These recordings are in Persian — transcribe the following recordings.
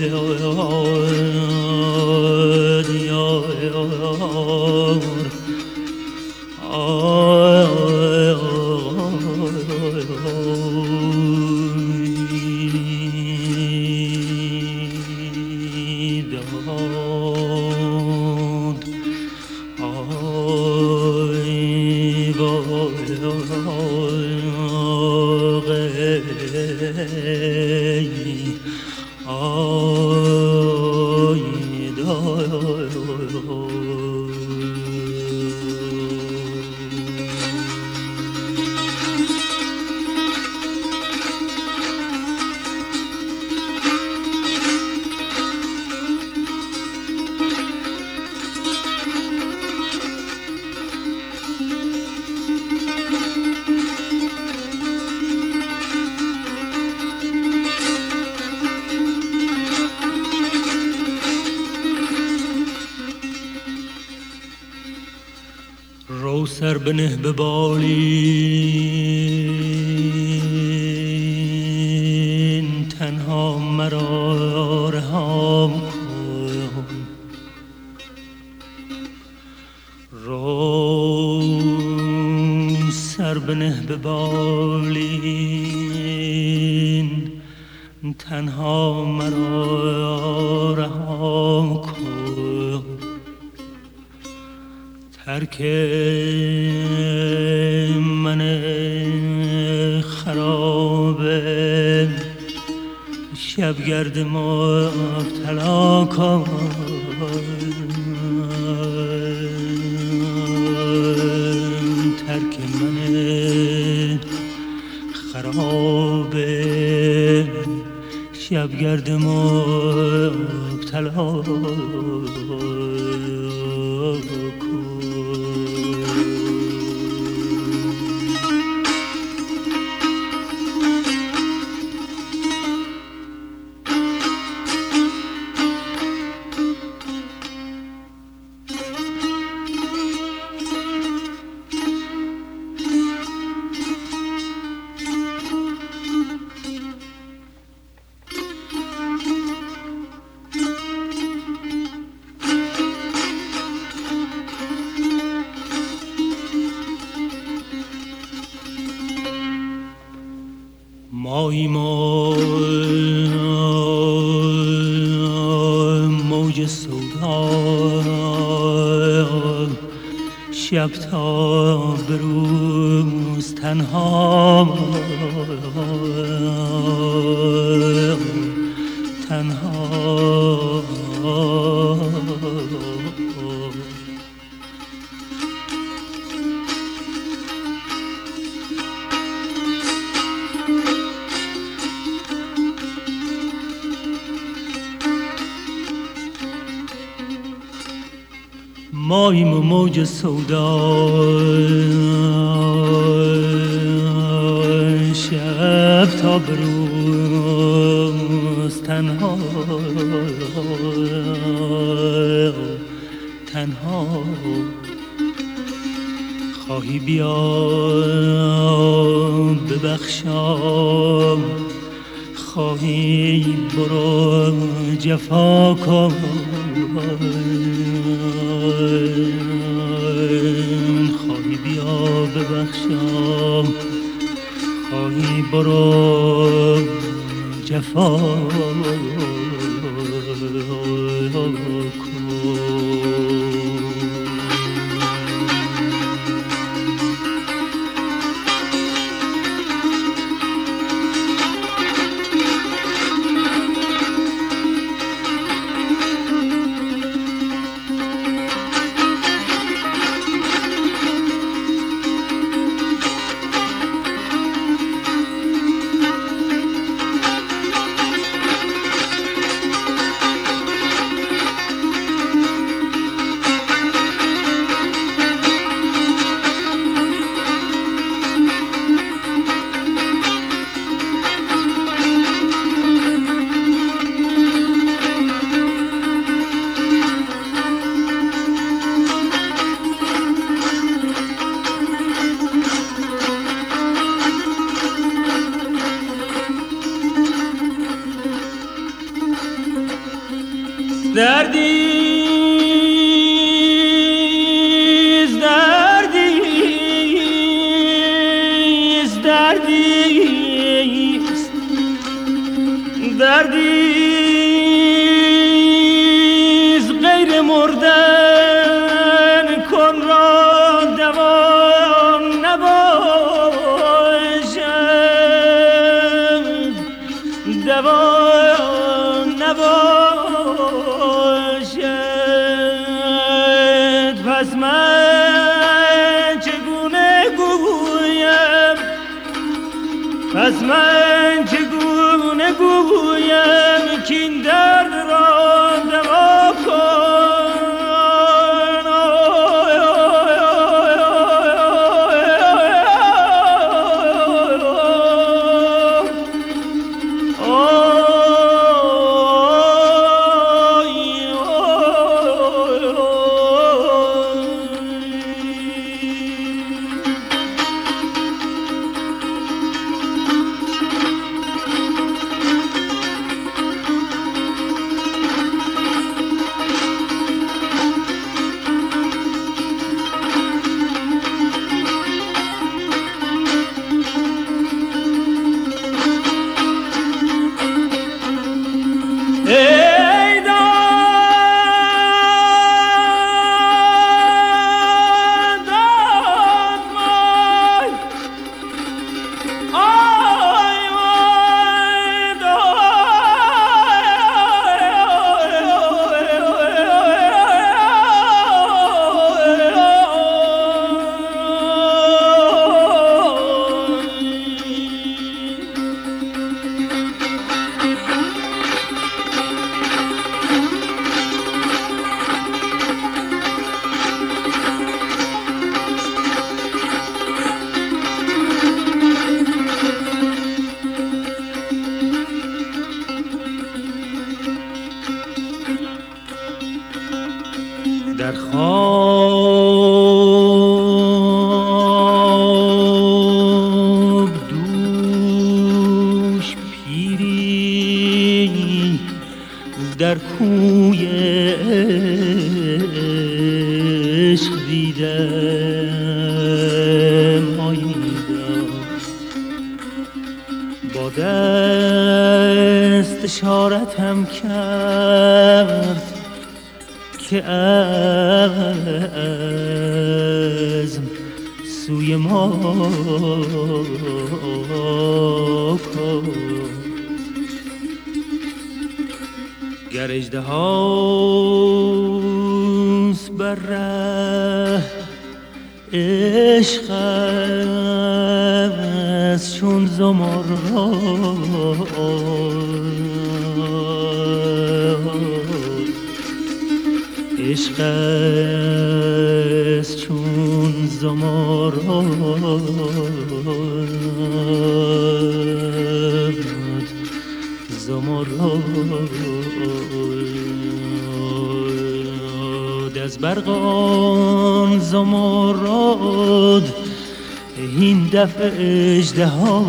رو سر بنه به بالین تنها مرا رها کن رو سر بنه به بالین تنها مرا رها کن ترک من خرابه شبگرد مبتلا کن ترک من خرابه شبگرد مبتلا مایی موج سودا شب تا بروز تنها ماییم و موج سودا شب تا بروز تنها خواهی بیا ببخشم خواهی برو جفا کن خواهی بیا ببخشم خواهی برو جفا کن دردیز دردیز دردیز دردیز غیر مردن کن را دوام نباشد دوام نباشد پس من چگونه گویم پس من چگونه گویم که این درد را دوا کن در خواب دوش پیری در کوی عشق دیدم آییدم با دست اشارتم کرد که از سوی ما کن گر اژدهاست بر ره عشق است چون زمرد عشق است چون زمرد زمرد از برقان زمرد این دفع اژدها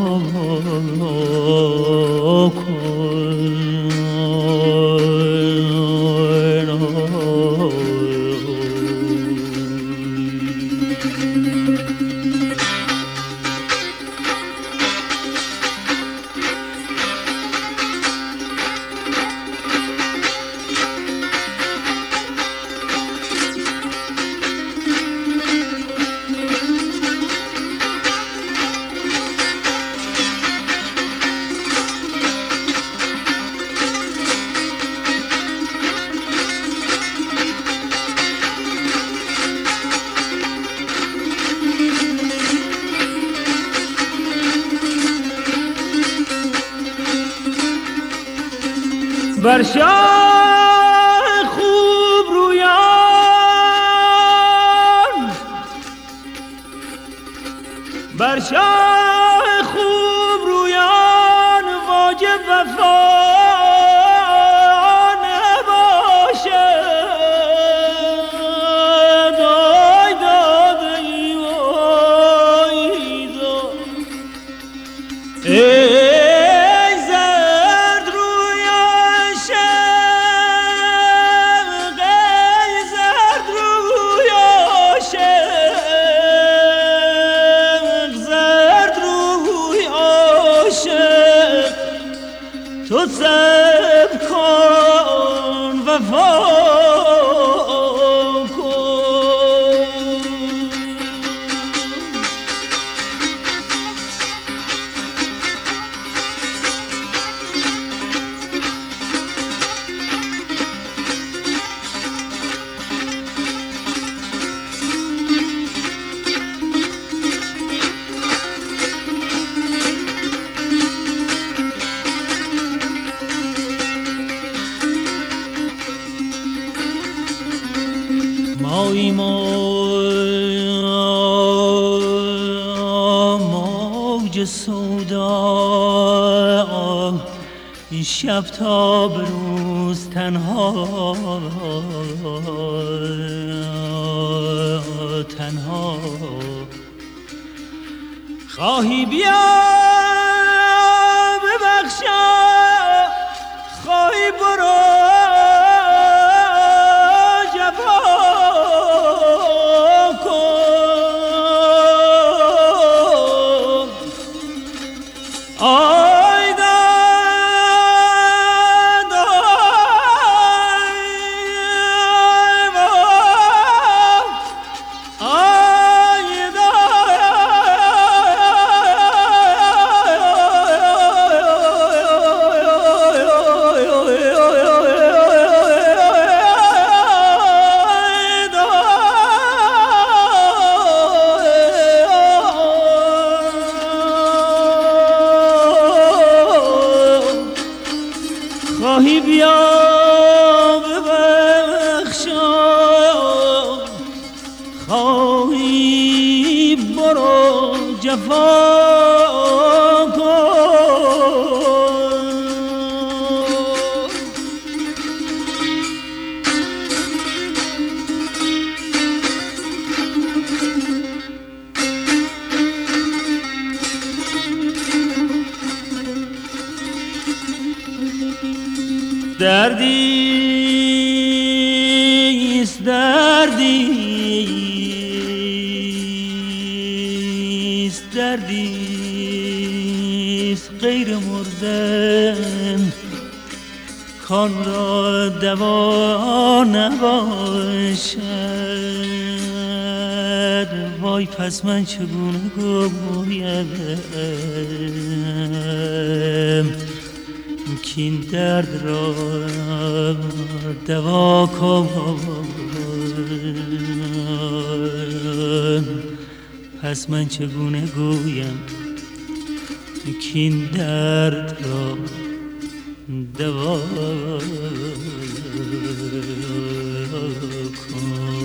کن بر شاه خوب رویان بر شاه خوب رویان واجب وفا نباشد آی داده ای تو صبر کن وفا موج سودا این شب تا بروز تنها خواهی بیا ببخشا خواهی برو خواهی بیا ببخشا خواهی برو جفا دردیست غیر مردن کان را دوا نباشد وای پس من چگونه گویم کین درد را دوا کن پس من چگونه گویم کین درد را دوا کن